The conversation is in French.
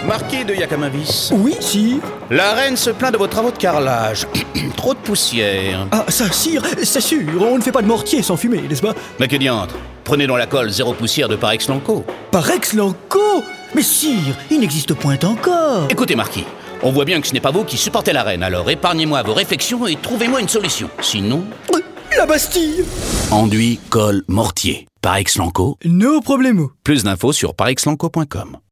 Marquis de Yakamavis. Oui, sire. La reine se plaint de vos travaux de carrelage. Trop de poussière. Ah, ça, sire, c'est sûr, on ne fait pas de mortier sans fumer, n'est-ce pas? Mais que diantre. Prenez dans la colle zéro poussière de Parex Lanco. Parex Lanco? Mais sire, il n'existe point encore. Écoutez, Marquis, on voit bien que ce n'est pas vous qui supportez la reine, alors épargnez-moi vos réflexions et trouvez-moi une solution. Sinon... La Bastille. Enduit, colle, mortier. Parex Lanco. No problemo. Plus d'infos sur parexlanco.com.